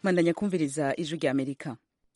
Mandanya kumviriza ijwi rya Amerika.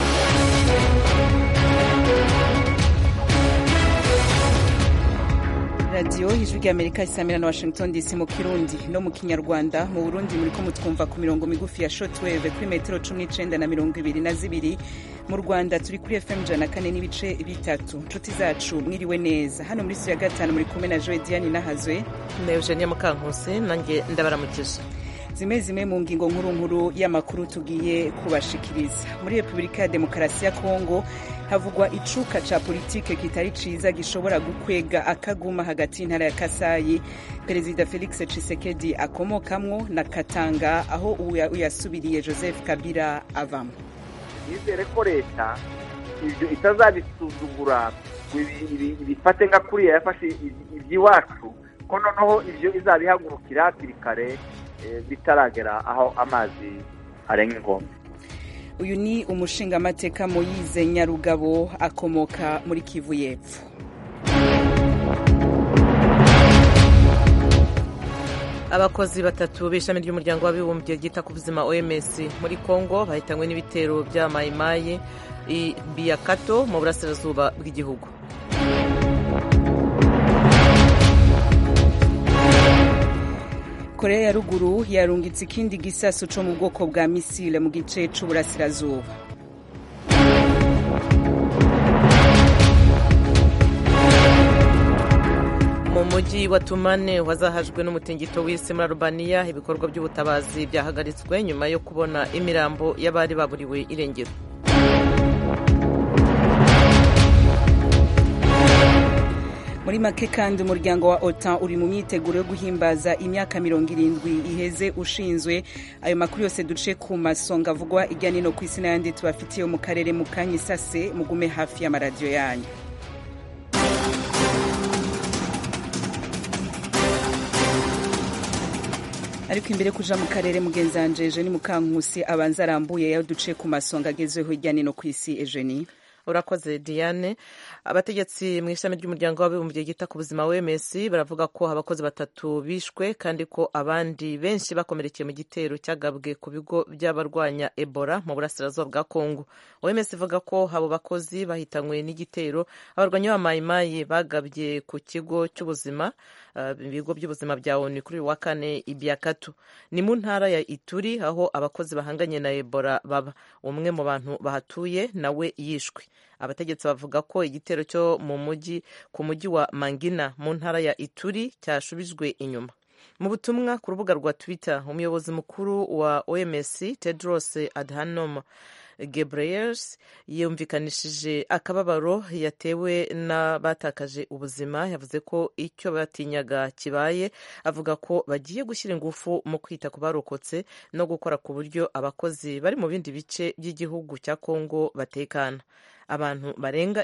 Radio ijwi rya Amerika isamira na Washington DC mu Kirundi no mu Kinyarwanda. Mu Burundi muriko mutwumva ku mirongo migufi ya shortwave kuri metero 19 na 22. Mu Rwanda turi kuri FM 104 n'ibice bitatu. Nshuti zacu mwiriwe neza. Hano muri studio ya gatanu muri kumwe na Joy Diane Nahazwe na Eugenia Mukankusi, nanjye ndabaramukije. Zimwe mu ngingo nkuru y'amakuru tugiye kubashikiriza. Muri Republika ya Demokarasi ya Kongo havugwa icuka ca politike kitari ciza gishobora gukwega akaguma hagati y'intara ya Kasai Perezida Felix Tshisekedi akomokamwo na Katanga aho uyasubiriye Joseph Kabila avamo. Nizere ko leta ivyo itazabisuzugura bifate nka kuriya yafashe iby'iwacu ko noneho ivyo izabihagurukira hakiri kare bitaragera aho amazi arenga inkombe. Uyu ni umushingamateka Moise Nyarugabo akomoka muri Kivu y'Epfo. Abakozi batatu b'ishami ry'umuryango w'abibumbye ryita ku buzima OMS muri Kongo bahitanywe n'ibitero bya Mayimayi i Biakato mu burasirazuba bw'igihugu. Korea ya ruguru yarungitse ikindi gisasu co mu bwoko bwa misile mu gice c'uburasirazuba. Mu mujyi wa Tumane wazahajwe n'umutingito w'isi muri Albania, ibikorwa by'ubutabazi byahagaritswe nyuma yo kubona imirambo y'abari baburiwe irengero. Muri make kandi umuryango wa OTAN uri mu myiteguro yo guhimbaza imyaka 70 iheze ushinzwe. Ayo makuru yose duce ku masonga avugwa irya nino ku isi n'ayandi tubafitiye mu karere mu kanyisase mugume hafi y'amaradiyo yanyu. Ariko imbere kuja mu karere mugenzanjeje ni Mukankusi abanza arambuye yaho duce ku masonga agezweho irya nino ku isi. Eugenie Urakoze Diane. Abategetsi mu ishami ry'umuryango w'abibumbye ryita ku buzima OMS baravuga ko abakozi batatu bishwe kandi ko abandi benshi bakomerekeye mu gitero cyagabwe ku bigo by'abarwanya Ebola mu burasirazuba bwa Kongo. OMS ivuga ko abo bakozi bahitanywe n'igitero abarwanyi ba Mayimayi bagabye ku kigo cy'ubuzima ibigo by'ubuzima bya ONU kuri wa kane i Biakato. Ni mu ntara ya Ituri aho abakozi bahanganye na Ebola baba. Umwe mu bantu bahatuye nawe yishwe. Abategetsi bavuga ko igitero cyo ku mujyi wa Mangina mu ntara ya Ituri cyashubijwe inyuma. Mu butumwa ku rubuga rwa Twitter, umuyobozi mukuru wa OMS Tedros Adhanom Ghebreyesus yumvikanishije akababaro yatewe n'abatakaje ubuzima. Yavuze ko icyo batinyaga kibaye, avuga ko bagiye gushyira ingufu mu kwita ku barokotse no gukora ku buryo abakozi bari mu bindi bice by'igihugu cya Kongo batekana. Abantu barenga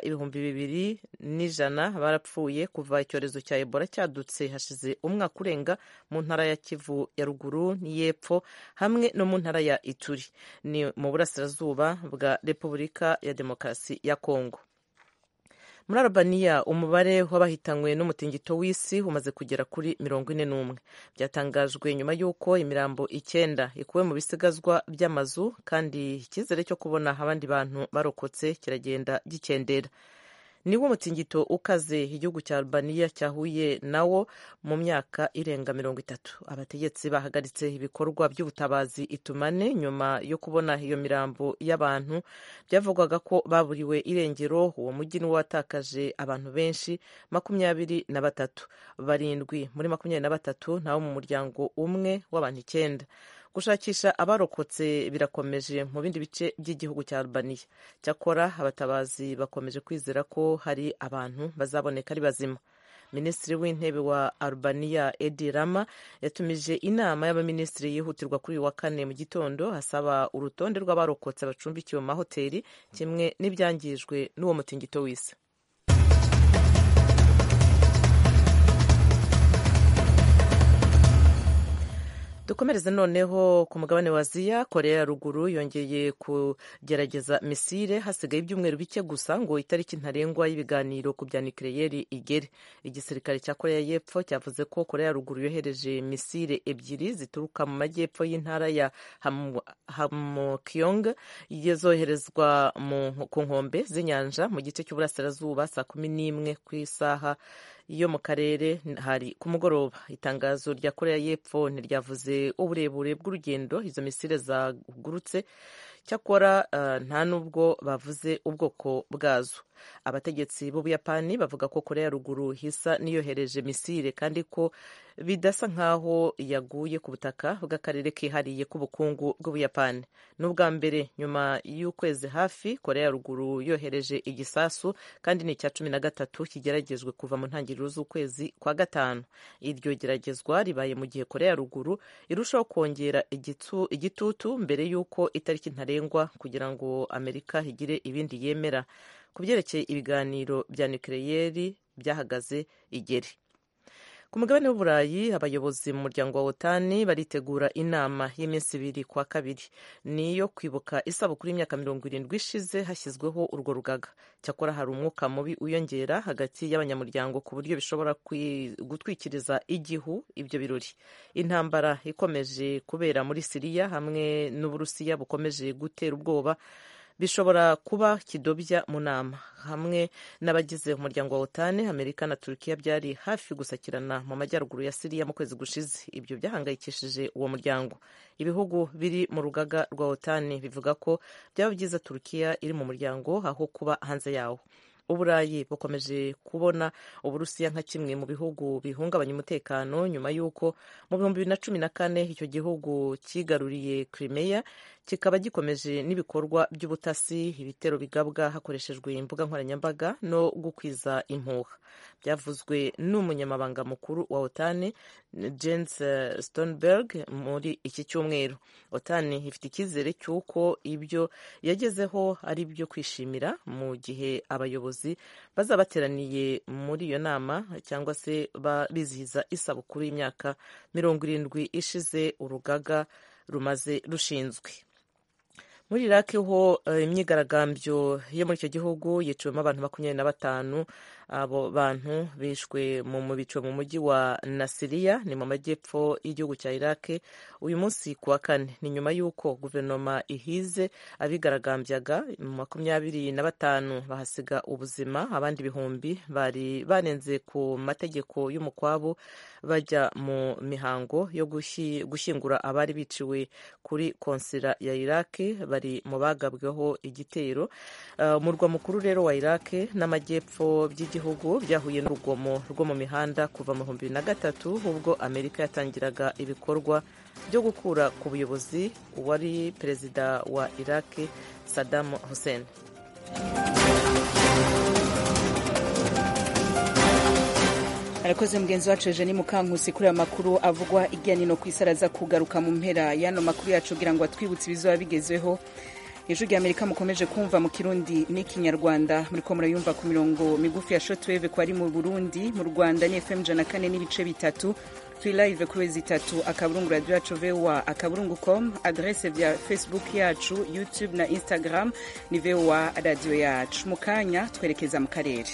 2,100 barapfuye kuva icyorezo cya Ebola cyadutse hashize umwaka urenga mu ntara ya Kivu ya ruguru n'iyepfo hamwe no mu ntara ya Ituri ni mu burasirazuba bwa Repubulika ya Demokarasi ya Kongo. Muri Albania umubare w'abahitanywe n'umutingito w'isi umaze kugera kuri 41. Byatangajwe nyuma y'uko imirambo 9 ikuwe mu bisigazwa by'amazu kandi icyizere cyo kubona abandi bantu barokotse kiragenda gikendera. Niwo mutingito ukaze igihugu cya Albania cyahuye nawo mu myaka irenga 30. Abategetsi bahagaritse ibikorwa by'ubutabazi itumane nyuma yo kubona iyo mirambo y'abantu byavugwaga ko baburiwe irengero. Uwo mujyi ni watakaje abantu benshi 23, 7 muri 23 nawo mu muryango umwe w'abantu 9. Gushakisha abarokotse birakomeje mu bindi bice by'igihugu cya Albania. Cyakora abatabazi bakomeje kwizera ko hari abantu bazaboneka ari bazima. Minisitiri w'intebe wa Albania Edi Rama yatumije inama y'abaminisitiri yihutirwa kuri wa kane mu gitondo asaba urutonde rw'abarokotse bacumbikiwe mu mahoteli kimwe n'ibyangijwe n'uwo mutingito w'isi. dukomereze noneho ku mugabane wa Aziya. Korea ya ruguru yongeye kugerageza misile hasigaye ibyumweru bike gusa ngo itariki ntarengwa y'ibiganiro ku bya nucleaire igere. Igisirikare cya Korea y'Epfo cyavuze ko Korea ya ruguru yohereje misile ebyiri zituruka mu majyepfo y'intara ya Hamgyong zoherezwa ku nkombe z'inyanja mu gice cy'uburasirazuba saa 11 ku isaha yo mu karere hari ku mugoroba. Itangazo rya Korea y'Epfo ntiryavuze uburebure bw'urugendo izo misile zagurutse, cyakora nta nubwo bavuze ubwoko bwazo. Abategetsi b'Ubuyapani bavuga ko Korea ya ruguru hisa niyohereje misile kandi ko bidasa nk'aho yaguye ku butaka bw'akarere kihariye k'ubukungu bw'Ubuyapani. N'ubwa mbere nyuma y'ukwezi hafi Korea ya ruguru yohereje igisasu, kandi ni icya 13 kigeragezwe kuva mu ntangiriro z'ukwezi kwa gatanu. Iryo geragezwa ribaye mu gihe Korea ya ruguru irushaho kongera igitutu mbere y'uko itariki ntarengwa kugira ngo Amerika igire ibindi yemera ku byerekeye ibiganiro bya nucleaire byahagaze igere. Ku mugabane w'Uburayi, abayobozi mu muryango wa OTAN baritegura inama y'iminsi 2 kwa kabiri niyo kwibuka isabukuru y'imyaka 70 ishize hashyizweho urwo rugaga. Cyakora hari umwuka mubi uyongera hagati y'abanyamuryango ku buryo bishobora gutwikiriza igihu ibyo birori. Intambara ikomeje kubera muri Siriya hamwe n'Uburusiya bukomeje gutera ubwoba bishobora kuba kidobya mu nama. Hamwe n'abagize umuryango wa OTAN, Amerika na Turkiya byari hafi gusakirana mu majyaruguru ya Siriya mu kwezi gushize. Ibyo byahangayikishije uwo muryango. Ibihugu biri mu rugaga rwa OTAN bivuga ko byaba byiza Turkiya iri mu muryango aho kuba hanze yawo. Uburayi bukomeje kubona Uburusiya nka kimwe mu bihugu bihungabanya umutekano nyuma y'uko mu 2014 icyo gihugu kigaruriye Crimea, kikaba gikomeje n'ibikorwa by'ubutasi, ibitero bigabwa hakoreshejwe imbuga nkoranyambaga no gukwiza impuha. Byavuzwe n'umunyamabanga mukuru wa OTAN Jens Stoltenberg muri iki cyumweru. OTAN ifite icyizere cy'uko ibyo yagezeho ari byo kwishimira mu gihe abayobozi bazaba bateraniye muri iyo nama cyangwa se bizihiza isabukuru y'imyaka 70 ishize urugaga rumaze rushinzwe. Muri Iraq ho imyigaragambyo yo muri icyo gihugu yiciwemo abantu 25. Abo bantu bishwe mu mujyi wa Nasiriya, ni mu majyepfo y'igihugu cya Iraq uyu munsi kuwa kane. Ni nyuma y'uko guverinoma ihize abigaragambyaga 25 bahasiga ubuzima, abandi ibihumbi bari banenze ku mategeko y'umukwabu bajya mu mihango yo gushyingura abari biciwe kuri konsila ya Iraq bari mu bagabweho igitero. Umurwa mukuru rero wa Iraq n'amajyepfo by'igihugu byahuye n'urugomo rwo mu mihanda kuva mu 2003 ubwo Amerika yatangiraga ibikorwa byo gukura ku buyobozi uwari perezida wa Iraq Saddam Hussein. Arakoze mugenzi wacu Eugenie Mukankusi kuri amakuru avugwa ijya nino ku isi. Araza kugaruka mu mpera y'ano makuru yacu kugira ngo atwibutse ibizoba bigezweho. Ijwi rya Amerika mukomeje kumva mu Kirundi n'Ikinyarwanda, muri ko murayumva ku mirongo migufi ya shortwave ko ari mu Burundi, mu Rwanda ni FM 104 n'ibice bitatu. Turi live kuri #3 radio yacu VOA@com, adresse vya Facebook yacu, YouTube na Instagram ni VOA radio yacu. Mukanya twerekeza mu karere.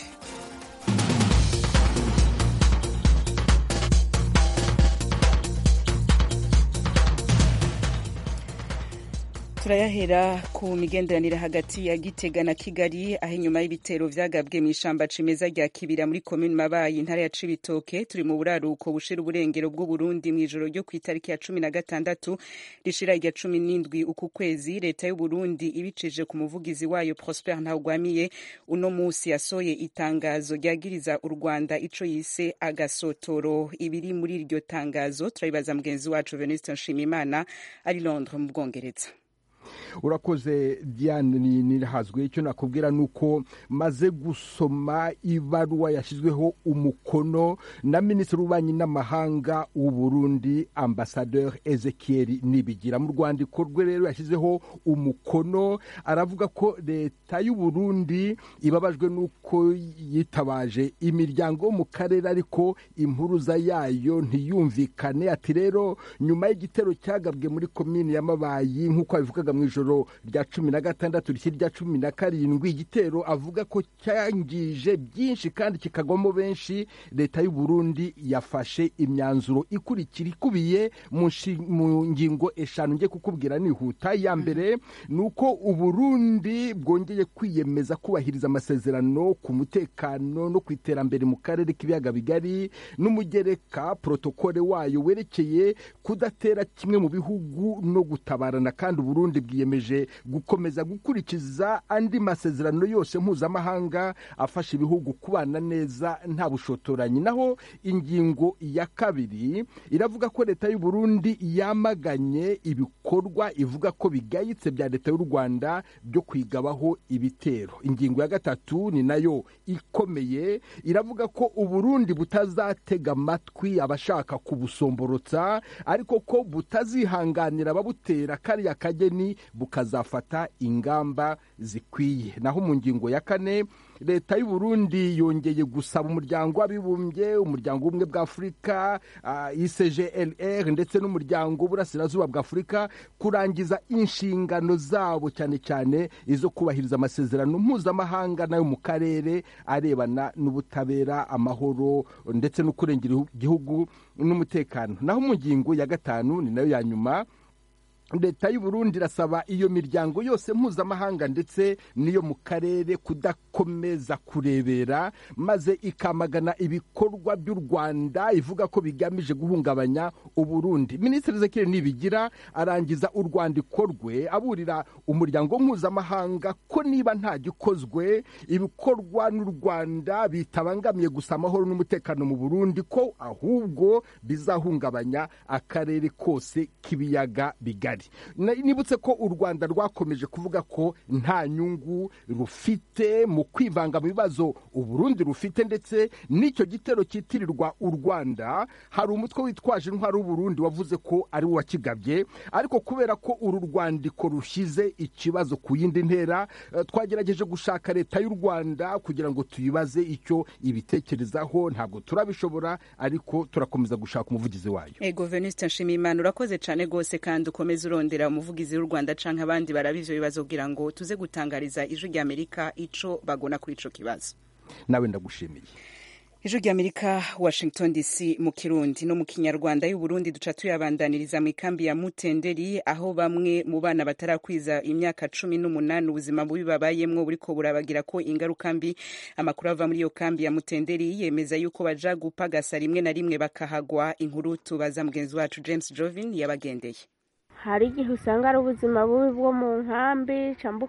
Turayahera ku migenderanire hagati ya Gitega na Kigali, aho inyuma y'ibitero vyagabwe mw'ishamba cimeza rya Kibira muri commune Mabayi intara ya Cibitoke. Turi mu buraruko bushira uburengero bw'u Burundi mw'ijoro ryo ku itariki ya 16 rishira irya 17 uku kwezi. Leta y'u Burundi ibicije ku muvugizi wayo Prosper Ntawugwamiye uno musi yasoye itangazo ryagiriza u Rwanda ico yise agasotoro. Ibiri muri iryo tangazo turabibaza mugenzi wacu Venuste Nshimimana ari Londres mu Bwongereza. urakoze Diane nirahazwe. Icyo nakubwira nuko maze gusoma ibaruwa yashyizweho umukono na Minisitiri w'Ububanyi n'Amahanga w'u Burundi Ambassadeur Ezekiel Nibigira. Mu rwandiko rwe rero yashyizeho umukono, aravuga ko leta y'u Burundi ibabajwe nuko yitabaje imiryango yo mu karere ariko impuruza yayo ntiyumvikane. Ati rero nyuma y'igitero cyagabwe muri komini ya Mabayi nk'uko abivugaga mu ijoro rya 16 rya 17, igitero avuga ko cyangije byinshi kandi kikagwamo benshi, leta y'u Burundi yafashe imyanzuro ikurikira ikubiye mu ngingo 5 ngiye kukubwira nihuta. Ya mbere nuko u Burundi bwongeye kwiyemeza kubahiriza amasezerano ku mutekano no kwiterambere mu karere k'ibiyaga bigari n'umugereka protokole wayo werekeye kudatera kimwe mu bihugu no gutabarana, kandi u Burundi bwiyemeje gukomeza gukurikiza andi masezerano yose mpuzamahanga afasha ibihugu kubana neza nta bushotoranyi. Naho ingingo ya 2 iravuga ko leta y'u Burundi yamaganye ibikorwa ivuga ko bigayitse bya leta y'u Rwanda byo kwigabaho ibitero. Ingingo ya 3 ni nayo ikomeye, iravuga ko u Burundi butazatega amatwi abashaka kubusomborotsa, ariko ko butazihanganira ababutera kariya kageni bukazafata ingamba zikwiye. Naho mu ngingo ya 4 leta y'u Burundi yongeye gusaba umuryango w'abibumbye, umuryango w'ubumwe bwa Afurika, ICGLR ndetse n'umuryango w'uburasirazuba bwa Afurika kurangiza inshingano zabo, cyane cyane izo kubahiriza amasezerano mpuzamahanga nayo mu karere arebana n'ubutabera, amahoro ndetse no kurengera igihugu n'umutekano. Naho mu ngingo ya 5 ni nayo ya nyuma, leta y'u Burundi irasaba iyo miryango yose mpuzamahanga ndetse n'iyo mu karere kudakomeza kurebera, maze ikamagana ibikorwa by'u Rwanda ivuga ko bigamije guhungabanya u Burundi. Minisitiri Ezekiel Nibigira arangiza urwandiko rwe aburira umuryango mpuzamahanga ko niba nta gikozwe ibikorwa n'u Rwanda bitabangamiye gusa amahoro n'umutekano mu Burundi, ko ahubwo bizahungabanya akarere kose k'ibiyaga bigari. Nibutse ko u Rwanda rwakomeje kuvuga ko nta nyungu rufite mu kwivanga mu bibazo u Burundi rufite, ndetse n'icyo gitero cyitirirwa u Rwanda hari umutwe witwaje intwaro w'u Burundi wavuze ko ari we wakigabye. Ariko kubera ko uru rwandiko rushize ikibazo ku yindi ntera, twagerageje gushaka leta y'u Rwanda kugira ngo tuyibaze icyo ibitekerezaho. Ntabwo turabishobora, ariko turakomeza gushaka umuvugizi wayo. Venuste Nshimiyimana, urakoze cyane gose kandi ukomeze urondera umuvugizi w'u Rwanda canke abandi barabivyo bibazo kugira ngo tuze gutangariza Ijwi ry'Amerika ico bagona kuri ico kibazo. Nawe ndagushimiye. Ijwi ry'Amerika, Washington DC, mu Kirundi no mu Kinyarwanda. y'u Burundi duca tuyabandaniriza mu ikambi ya Mutenderi, aho bamwe mu bana batarakwiza imyaka 18 ubuzima bubi babayemwo buriko burabagira ko ingaruka mbi. Amakuru ava muri iyo kambi ya Mutenderi yemeza yuko baja gupagasa rimwe na rimwe bakahagwa. Inkuru tubaza mugenzi wacu James Jovin yabagendeye. hari igihe usanga ari ubuzima bubi bwo mu nkambi, cyangwa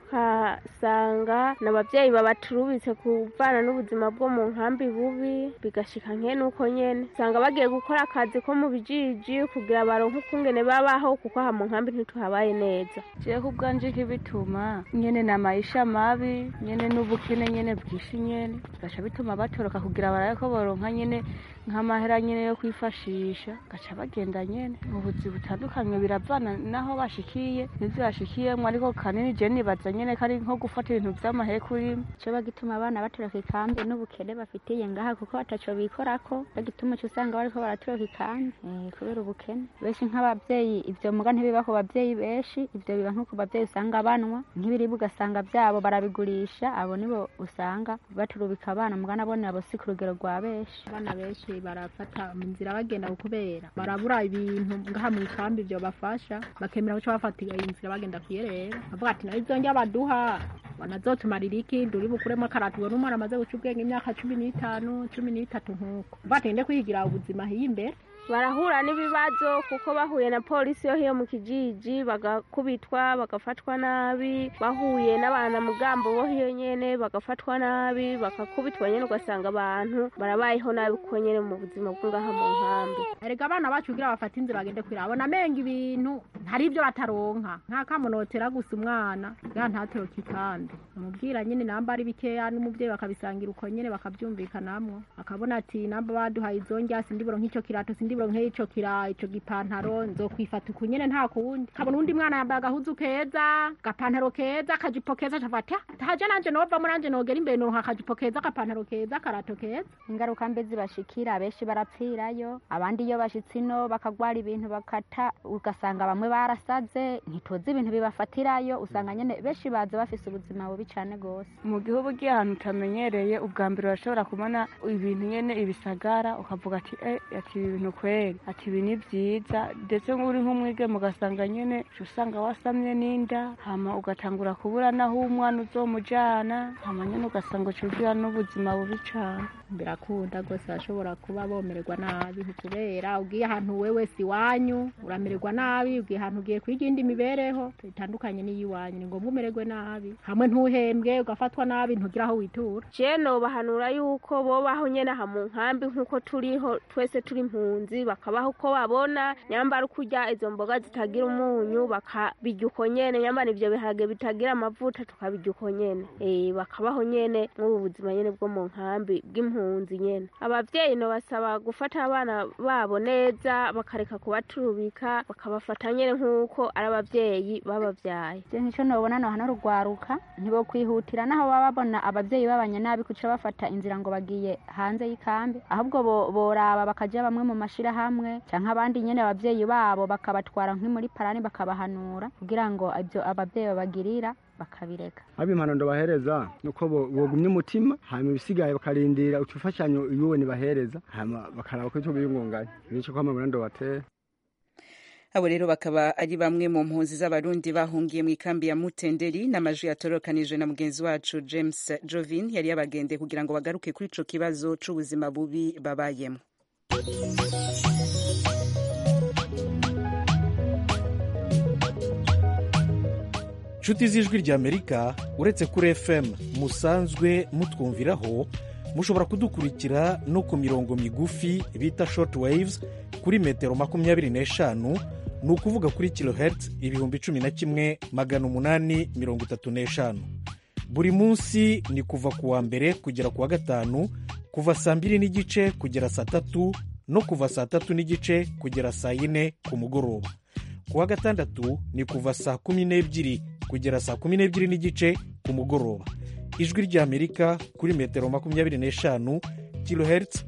ukasanga n'ababyeyi babaturubitse kuvana n'ubuzima bwo mu nkambi bubi, bigashika nk'uko nyene usanga bagiye gukora akazi ko mu bijiji kugira baronke ukungene babaho, kuko aha mu nkambi ntituhabaye neza. Je kubwanje kibituma nyene na maisha mabi nyene n'ubukene nyene bwishi nyene gasha bituma batoroka kugira baraye ko baronka nyene nk'amahera nyene yo kwifashisha, gaca bagenda nyene mu buzi butandukanye biravana naho bashikiye n'ivyo bashikiyemwo, ariko kanini je nibaza nyene kari nko gufata ibintu vy'amahe kuri cyo bagituma abana batoroka ikambi n'ubukene bafitiye ngaha, kuko bataco bikorako, bagituma cyo usanga bariko baratoroka ikambi kubera ubukene. Benshi nk'abavyeyi ivyo muga ntibiba ku bavyeyi benshi, ivyo biba nko ku bavyeyi usanga banwa nk'ibiribwa ugasanga byabo barabigurisha, abo nibo usanga baturubika abana muga nabone abo si ku rugero rwa benshi. Abana benshi barafata mu nzira bagenda kubera barabura ibintu ngaha mu ikambi byo bafasha, bakemera ko bafatiga inzira bagenda kuyerera, bavuga ati nazo njya baduha banazotumarira iki nduri bukuremo karatu no mara maze gucubwenge imyaka 15 13 nkuko batende kwigira ubuzima hiye imbere. barahura n'ibibazo kuko bahuye na polisi yo hiyo mu kijiji bagakubitwa bagafatwa nabi, bahuye n'abanamugambo bo hiyo nyene bagafatwa nabi bakakubitwa nyene, ugasanga abantu barabayeho nabi kuko nyene mu buzima bw'ingaha mu nkambi. Erega abana bacu kugira bafate inzira bagende kwirabona menga ibintu hari ibyo bataronka, nta kamunotera gusa umwana ya ntatoroka ikambi, umubwira nyene namba ari bikeya n'umuvyeyi bakabisangira uko nyene bakabyumvikanamwo, akabona ati namba baduhaye izongya sindiboro nk'icyo kirato sindiboro nk'ico ico gipantaro nzokwifata uko nyene nta kundi. Kabona undi mwana yambaye agahuzu keza gapantaro keza akajipo keza cafata haje nanje nova muranje nogera imbere no akajipo keza agapantaro keza karato keza. Ingaruka mbe zibashikira abenshi barapfirayo, abandi iyo bashitsino bakagwara ibintu bakata, ugasanga bamwe barasaze ntitoze ibintu bibafatirayo, usanga nyene benshi baza bafise ubuzima bubi cane gose. Mu gihugu ahantu utamenyereye ubwa mbere urashobora kubona ibintu nyene ibisagara ukavuga ati ati ibintu kweri ati ibi ni vyiza, ndetse uri nk'umwigeme ugasanga nyene usanga wasamye n'inda, hama ugatangura kubura naho umwana uzomujana, hama nyene ugasanga ucugira n'ubuzima bubi cane. Birakunda gose bashobora kuba bomererwa nabi kubera ugiye ahantu wewe si wanyu uramererwa nabi, ugiye ahantu ugiye kwiga indi mibereho itandukanye n'iyiwanyu, ni ngombwa umererwe nabi, hamwe ntuhembwe ugafatwa nabi ntugira aho witura. Je no bahanura yuko bobaho nyene aha mu nkambi nkuko turiho twese turi impunzi, bakabaho uko babona, nyambara kurya izo mboga zitagira umunyu bakabirya uko nyene, nyambara ivyo biharage bitagira amavuta tukabirya uko nyene, bakabaho nyene mu buzima nyene bwo mu nkambi bw'impunzi nyene. Abavyeyi no basaba gufata abana babo neza bakareka kubaturubika, bakabafata nyene nkuko ari abavyeyi babavyaye. Je nico nobona no hano rugwaruka ntibo kwihutira naho baba babona abavyeyi babanye nabi kuca bafata inzira ngo bagiye hanze y'ikambi, ahubwo boraba bakaja bamwe mu mashira hamwe canke abandi nyene abavyeyi babo bakabatwara muri parani bakabahanura kugira ngo ibyo abavyeyi babagirira bakabireka. Impano bahereza nuko bogumye umutima, hanyuma ibisigaye bakarindira utufashanyo yuwe nibahereza, hanyuma bakaraba ko cyo biyungunganya nico kwa mabona batera. Abo rero bakaba ari bamwe mu mpunzi z'abarundi bahungiye mu ikambi ya Mutenderi, n'amajwi yatorokanije na mugenzi wacu James Jovin yari yabagende kugira ngo bagaruke kuri ico kibazo c'ubuzima bubi babayemo. Nshuti z'ijwi ry'Amerika, uretse kuri FM musanzwe mutwumviraho, mushobora kudukurikira no ku mirongo migufi bita short waves kuri metero 25, ni ukuvuga kuri kilohertz 11,835. Buri munsi ni kuva ku wa mbere kugera ku wa gatanu, kuva saa 2:30 kugera saa 3 no kuva saa 3:30 kugera saa 4 ku mugoroba. Ku wa gatandatu ni kuva saa 12 kugera saa 12:30 ku mugoroba. Ijwi ry'Amerika kuri metero 25 kilohertz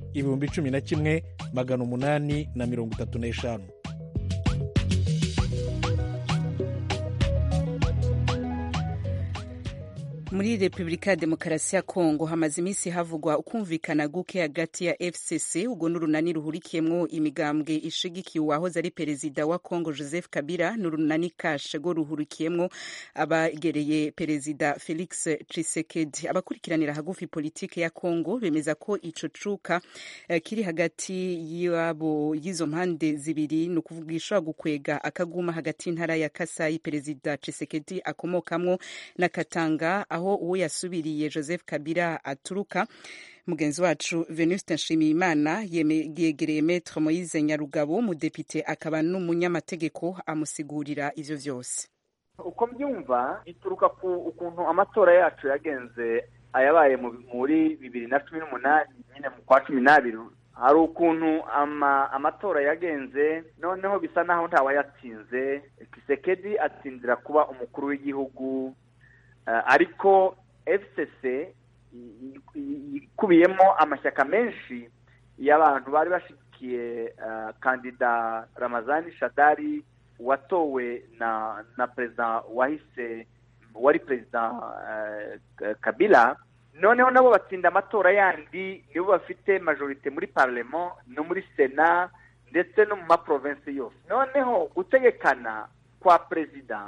11,835. Muri Republika ya Demokarasi ya Kongo hamaze iminsi havugwa ukumvikana guke hagati ya FCC ubwo n'urunani ruhurikiyemwo imigambwe ishigikiye uwahoze ari perezida wa Kongo Joseph Kabila, n'urunani Kashe go ruhurikiyemwo abagereye perezida Felix Tshisekedi. Abakurikiranira hagufi politike ya Kongo bemeza ko ico cuka kiri hagati yabo yizo mpande zibiri, no kuvugisha gukwega akaguma hagati y'intara ya Kasai perezida Tshisekedi akomokamwo na Katanga aho uwo yasubiriye Joseph Kabila aturuka. Mugenzi wacu Venuste Nshimiyimana yegereye Maître Moise Nyarugabo, umudepite akaba n'umunyamategeko, amusigurira ivyo vyose. Uko mbyumva bituruka ku ukuntu amatora yacu yagenze ayabaye muri 2018 nyine mu kwa 12. Hari ukuntu amatora yagenze, noneho bisa naho ntawe yatsinze. Tshisekedi atsindira kuba umukuru w'igihugu, ariko FCC ikubiyemo amashyaka menshi y'abantu bari bashikiye kandida Ramazani Shadari watowe na perezida wari perezida Kabila. Noneho nabo batsinda amatora yandi, nibo bafite majorite muri parlement no muri Sena ndetse no mu maprovince yose. Noneho gutegekana kwa perezida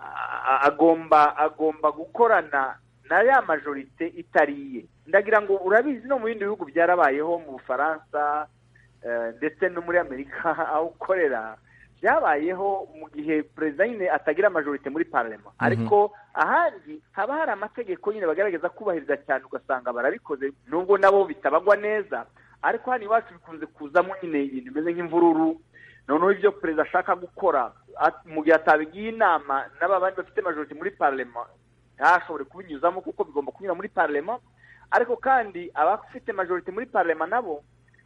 agomba gukorana na ya majorite itariye. Ndagira ngo urabizi no mu bindi bihugu byarabayeho, mu Bufaransa ndetse no muri Amerika aho ukorera byabayeho mu gihe perezida nyine atagira majorite muri parlement, ariko ahandi haba hari amategeko nyine bagaragaza kubahiriza cyane, ugasanga barabikoze nubwo nabo bitabagwa neza, ariko hano iwacu bikunze kuzamo nyine ibintu bimeze nk'imvururu. Noneho ibyo perezida ashaka gukora mu gihe atabigiye inama n'abandi bafite majorite muri parlement ntashobore kubinyuzamo kuko bigomba kunyura muri parlement, ariko kandi abafite majorite muri parlement nabo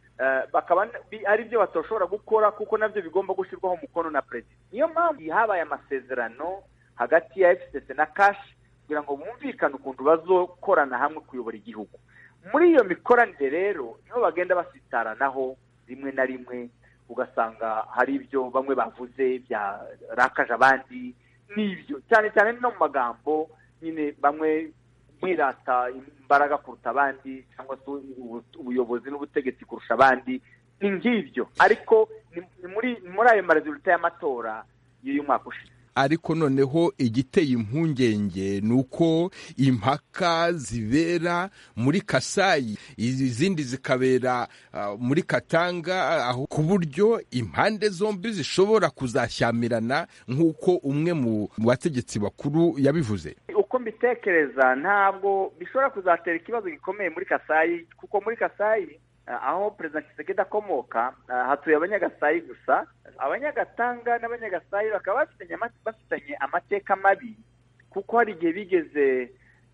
bakaba ari byo batoshobora gukora kuko nabyo bigomba gushyirwaho umukono na perezida. Niyo mpamvu habaye amasezerano hagati ya FCC na CASH kugira ngo bumvikane ukuntu bazokorana hamwe kuyobora igihugu. Muri iyo mikoranire rero niho bagenda basitaranaho rimwe na rimwe, ugasanga hari ibyo bamwe bavuze byarakaje abandi, n'ibyo cyane cyane no mu magambo nyine bamwe mwirata imbaraga kuruta abandi cyangwa se ubuyobozi n'ubutegetsi kurusha abandi, ni ngibyo. Ariko ni muri ayo maresultat y'amatora y'uyu mwaka ushize. Ariko noneho igiteye impungenge ni uko impaka zibera muri Kasayi, izindi zikabera muri Katanga, aho ku buryo impande zombi zishobora kuzashyamirana nk'uko umwe mu bategetsi bakuru yabivuze. Uko mbitekereza ntabwo bishobora kuzatera ikibazo gikomeye muri Kasayi, kuko muri Kasayi aho perezida Tshisekedi akomoka hatuye Abanyagasayi gusa. Abanyagatanga n'Abanyagasayi bakaba bafitanye amateka mabi, kuko hari igihe bigeze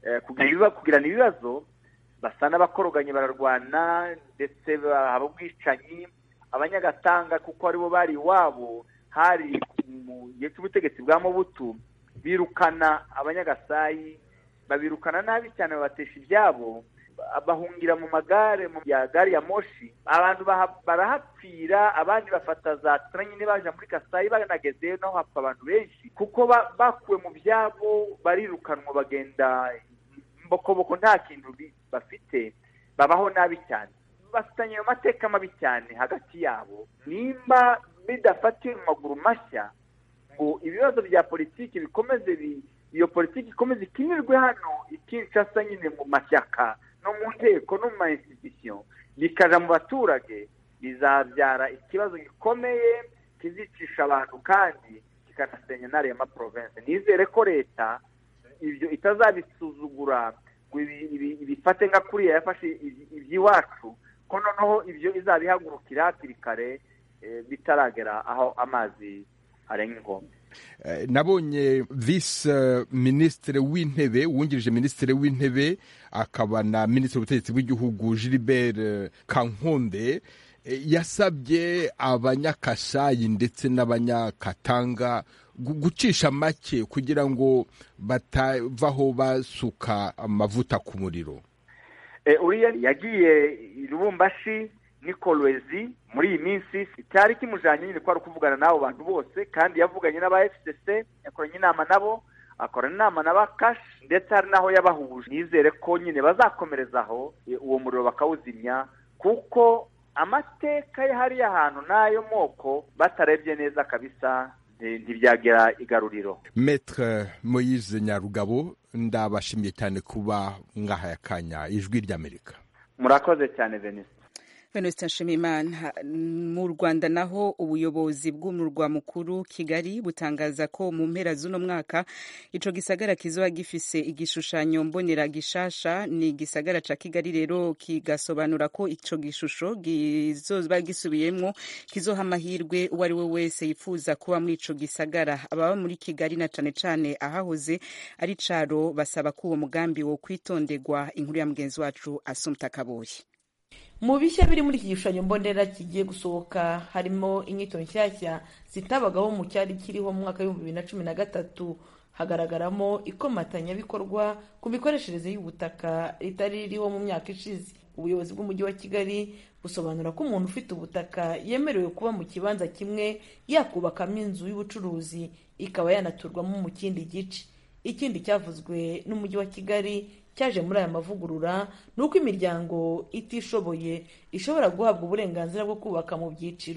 kugirana ibibazo, basa n'abakoroganye bararwana ndetse haba ubwicanyi. Abanyagatanga kuko aribo bari iwabo hari mu gihe cy'ubutegetsi bwa Mobutu, birukana Abanyagasayi, babirukana nabi cyane, babatesha ibyabo, bahungira mu magare ya gari ya moshi, abantu barahapfira, abandi bafata za train baje muri Kasayi, banagezeyo naho hapfa abantu benshi kuko bakuwe mu byabo, barirukanwa bagenda mbokoboko, nta kintu bafite, babaho nabi cyane. Bafitanye ayo mateka mabi cyane hagati yabo. Nimba bidafatiwe mu maguru mashya ngo ibibazo bya politiki bikomeze, iyo politiki ikomeze ikinirwe hano Kinshasa nyine mu mashyaka no mu nteko no mu ma institution, bikaja mu baturage, bizabyara ikibazo gikomeye kizicisha abantu kandi kikanasenya n'ari ya province. Nizere ko leta ibyo itazabisuzugura ngo ibifate nka kuriya yafashe iby'iwacu, ko noneho ibyo izabihagurukira hakiri kare bitaragera aho amazi arenga inkombe. Nabonye vice ministre w'intebe, wungirije ministre w'intebe akaba na ministre w'ubutegetsi bw'igihugu Gilbert Kankonde yasabye Abanyakasayi ndetse n'Abanyakatanga gucisha make kugira ngo batavaho basuka amavuta ku muriro. Uriya yagiye i Lubumbashi Nikolwezi muri iyi minsi, cyari kimujanye nyine ko ari kuvugana n'abo bantu bose, kandi yavuganye n'aba FCC, yakoranye inama nabo, akorana inama n'aba CASH, ndetse hari naho yabahuje. Nizere ko nyine bazakomerezaho uwo muriro bakawuzimya, kuko amateka ya hariya hantu n'ayo moko batarebye neza kabisa ntibyagira igaruriro. Maître Moïse Nyarugabo, ndabashimiye cyane kuba mwahaye akanya Ijwi ry'Amerika. Murakoze cyane Venuste Nshimiyimana. Mu Rwanda naho ubuyobozi bw'umurwa mukuru Kigali butangaza ko mu mpera z'uno mwaka ico gisagara kizoba gifise igishushanyo mbonera gishasha. Ni igisagara ca Kigali rero kigasobanura ko ico gishusho gizoba gisubiyemwo kizoha amahirwe uwo ari we wese yifuza kuba muri ico gisagara. Ababa muri Kigali na cane cane ahahoze ari Caro basaba ko uwo mugambi wo kwitondegwa. Inkuru ya mugenzi wacu Assumpta Kaboyi. Mu bishya biri muri iki gishushanyo mbonera kigiye gusohoka harimo inyito nshyashya zitabagaho mu cyari kiriho mu mwaka w'2013. Hagaragaramo ikomatanyabikorwa ku mikoreshereze y'ubutaka ritari ririho mu myaka ishize. Ubuyobozi bw'umujyi wa Kigali busobanura ko umuntu ufite ubutaka yemerewe kuba mu kibanza kimwe yakubakamo inzu y'ubucuruzi ikaba yanaturwamo mu kindi gice. Ikindi cyavuzwe n'umujyi wa Kigali cyaje muri aya mavugurura nuko imiryango itishoboye ishobora guhabwa uburenganzira bwo kubaka mu byiciro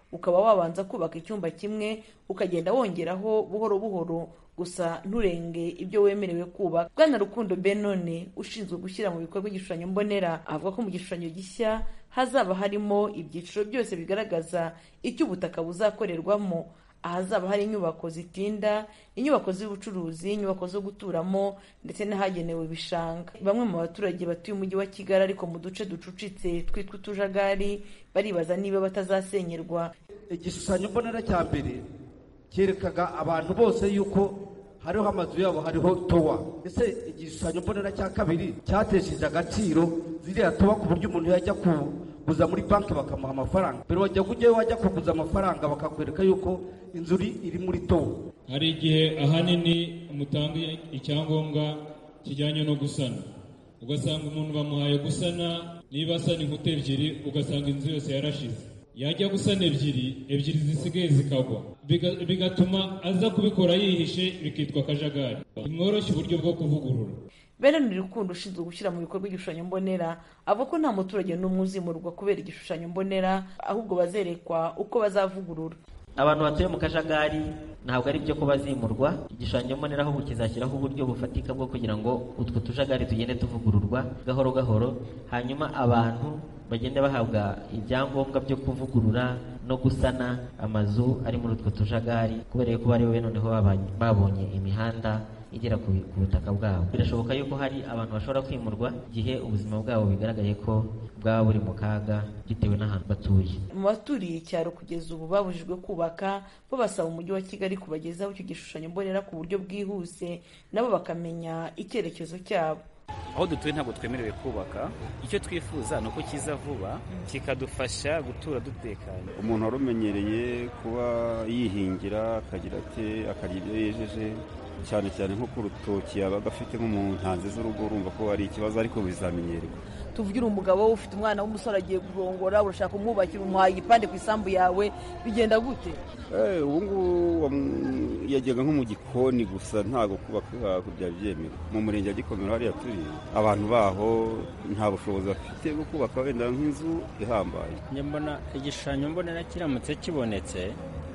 ukaba wabanza kubaka icyumba kimwe ukagenda wongeraho buhoro buhoro gusa nturenge ibyo wemerewe kubaka. Bwana Rukundo Benone ushinzwe gushyira mu bikorwa igishushanyo mbonera avuga ko mu gishushanyo gishya hazaba harimo ibyiciro byose bigaragaza icyo ubutaka buzakorerwamo. Ahazaba hari inyubako zitinda, inyubako z'ubucuruzi, inyubako zo guturamo ndetse n'ahagenewe ibishanga. Bamwe mu baturage batuye umujyi wa Kigali ariko mu duce ducucitse twitwa utujagari baribaza niba batazasenyerwa. Igishushanyo mbonera cya mbere cyerekaga abantu bose yuko hariho amazu yabo, hariho towa. Ese igishushanyo mbonera cya kabiri cyatesheje agaciro ziriya towa ku buryo umuntu yajya kuguza muri banki bakamuha amafaranga, pero wajya kujyayo wajya kuguza amafaranga bakakwereka yuko inzu iri muri towa. Hari igihe ahanini mutanga icyangombwa kijyanye no gusana, ugasanga umuntu bamuhaye gusana, niba asana inkuta ebyiri ugasanga inzu yose yarashize, yajya gusana ebyiri zisigaye zikagwa, bigatuma aza kubikora yihishe, bikitwa akajagari. Nimworoshye uburyo bwo kuvugurura. Benone Rukundo ushinzwe gushyira mu bikorwa igishushanyo mbonera avuga ko nta muturage n'umwe uzimurwa kubera igishushanyo mbonera, ahubwo bazerekwa uko bazavugurura. Abantu batuye mu kajagari ntabwo ari byo ko bazimurwa. Igishushanyo mbonera ahubwo kizashyiraho uburyo bufatika bwo kugira ngo utwo tujagari tugende tuvugururwa gahoro gahoro, hanyuma abantu bagende bahabwa ibyangombwa byo kuvugurura no gusana amazu ari muri utwo tujagari, kubera ko bari noneho babonye imihanda igera ku butaka bwabo. Birashoboka yuko hari abantu bashobora kwimurwa igihe ubuzima bwabo bigaragaye ko bwaba buri mu kaga bitewe n'ahantu batuye. Mu baturiye icyaro kugeza ubu babujijwe kubaka, bo basaba umujyi wa Kigali kubagezaho icyo gishushanyo mbonera ku buryo bwihuse nabo bakamenya icyerekezo cyabo. Aho dutuye ntabwo twemerewe kubaka, icyo twifuza ni uko kiza vuba kikadufasha gutura dutekanye. Umuntu warumenyereye kuba yihingira akagira ati akarya ibyo yejeje, cyane cyane nko ku rutoki yabaga afite nko mu ntanzi z'urugo, urumva ko ari ikibazo ariko bizamenyerwa. Tuvugira umugabo ufite umwana w'umusore agiye kurongora, urashaka kumwubakira, umuhaye igipande ku isambu yawe, bigenda gute? Ubu ngubu yajyaga nko mu gikoni gusa, ntabwo kubaka byari byemewe. Mu murenge wa Gikomero hariya turi, abantu baho nta bushobozi bafite bwo kubaka wenda nk'inzu ihambaye. Mbona igishushanyo mbonera kiramutse kibonetse,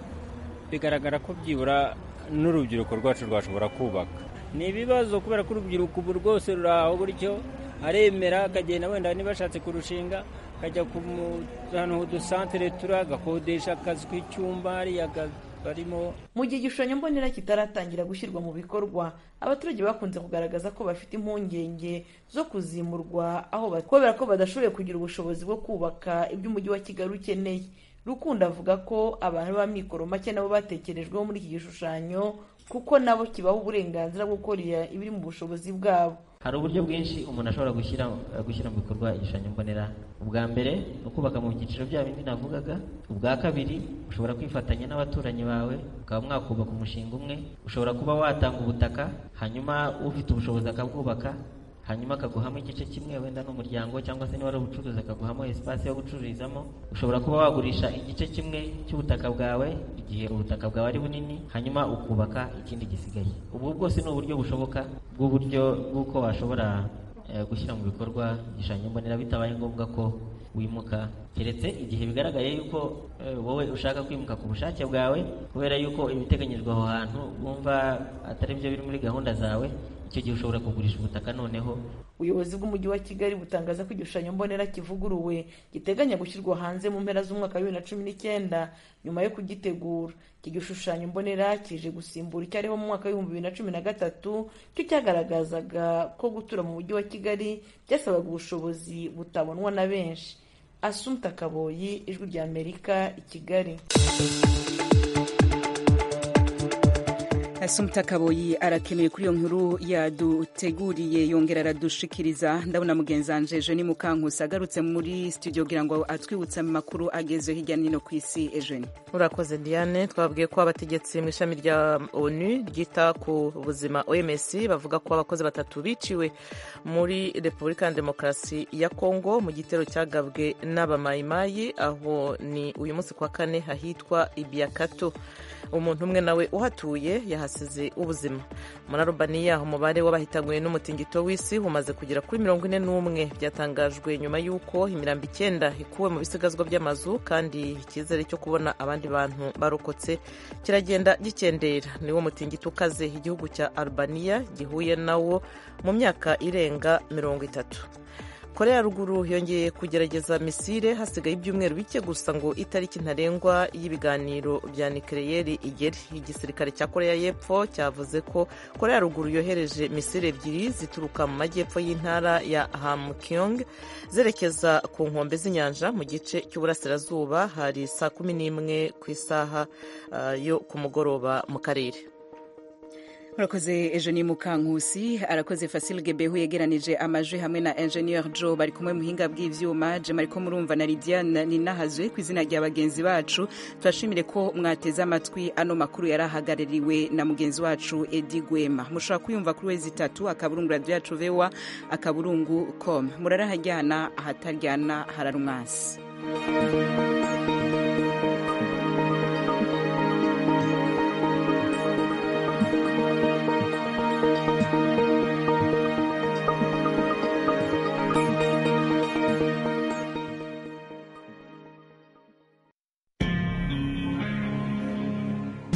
bigaragara ko byibura n'urubyiruko rwacu rwashobora kubaka. Ni ibibazo kubera ko urubyiruko ubu rwose ruraho gutyo, aremera akagenda wenda niba ashatse kurushinga akajya ku ahantu h'udusantere turi, agakodesha akazi k'icyumba hariya barimo. Mu gihe igishushanyo mbonera kitaratangira gushyirwa mu bikorwa, abaturage bakunze kugaragaza ko bafite impungenge zo kuzimurwa kubera ko badashoboye kugira ubushobozi bwo kubaka ibyo umujyi wa Kigali ukeneye. Rukundo avuga ko abantu b'amikoro make nabo batekerejweho muri iki gishushanyo kuko nabo kibaho uburenganzira bwo gukora ibiri mu bushobozi bwabo. Hari uburyo bwinshi umuntu ashobora gushyira mu bikorwa igishushanyo mbonera. Ubwa mbere ni ukubaka mu byiciro bya bindi navugaga. Ubwa kabiri ushobora kwifatanya n'abaturanyi bawe ukaba mwakubaka umushinga umwe. Ushobora kuba watanga ubutaka, hanyuma ufite ubushobozi akabwubaka, hanyuma akaguhamo igice kimwe wenda n'umuryango, cyangwa se niba ari ubucuruzi akaguhamo espace yo gucururizamo. Ushobora kuba wagurisha igice kimwe cy'ubutaka bwawe igihe ubutaka bwawe ari bunini, hanyuma ukubaka ikindi gisigaye. Ubu bwose ni uburyo bushoboka bw'uko washobora gushyira mu bikorwa igishushanyo mbonera bitabaye ngombwa ko wimuka, keretse igihe bigaragaye yuko wowe ushaka kwimuka ku bushake bwawe kubera yuko ibiteganyijwe aho hantu wumva atari byo biri muri gahunda zawe. Icyo gihe ushobora kugurisha ubutaka. Noneho ubuyobozi bw'umujyi wa Kigali butangaza ko igishushanyo mbonera kivuguruwe giteganya gushyirwa hanze mu mpera z'umwaka wa 2019 nyuma yo kugitegura. Iki gishushanyo mbonera kije gusimbura icyariho mu mwaka wa 2013 cyo cyagaragazaga ko gutura mu mujyi wa Kigali byasabaga ubushobozi butabonwa na benshi. Assumpta Kaboyi, Ijwi rya Amerika, i Kigali. Assumpta Kaboyi arakeneye kuri iyo nkuru yaduteguriye yongera aradushikiriza. Ndabona mugenzanje Eugenie Mukankusi agarutse muri studio kugira ngo atwibutse amakuru ageze hirya no hino ku isi. Eugenie, urakoze Diane. Twabwiye ko abategetsi mu ishami rya ONU ryita ku buzima OMS bavuga ko abakozi 3 biciwe muri Repubulika ya Demokarasi ya Kongo mu gitero cyagabwe n'abamayimayi, aho ni uyu munsi kwa kane hahitwa Ibiakato. Umuntu umwe nawe uhatuye bahasize ubuzima. muri Albania umubare w'abahitanywe n'umutingito w'isi umaze kugera kuri 41. byatangajwe nyuma y'uko imirambo 9 ikuwe mu bisigazwa by'amazu, kandi icyizere cyo kubona abandi bantu barokotse kiragenda gikendera. niwo mutingito ukaze igihugu cya Albania gihuye nawo mu myaka irenga 30. Korea ya ruguru yongeye kugerageza misile hasigaye ibyumweru bike gusa ngo itariki ntarengwa y'ibiganiro bya nucleaire igere. Igisirikare cya Korea y'Epfo cyavuze ko Korea ya ruguru yohereje misile ebyiri zituruka mu majyepfo y'intara ya Hamgyong zerekeza ku nkombe z'inyanja mu gice cy'uburasirazuba. Hari saa 11 ku isaha yo ku mugoroba mu karere. Urakoze Eugenie Mukankusi, arakoze Fasil Gebehu yegeranije amajwi hamwe na Engineer Joe bari kumwe muhinga bw'ivyuma. Je mariko murumva na Lidiane Ninahazwe ku izina rya bagenzi bacu. Turashimire ko mwateze amatwi ano makuru yarahagarariwe na mugenzi wacu Edi Gwema. Mushobora kuyumva kuri wezi 3 akaburungu radio yacu vewa akaburungu.com. Murarahajyana ahataryana hararumwasi.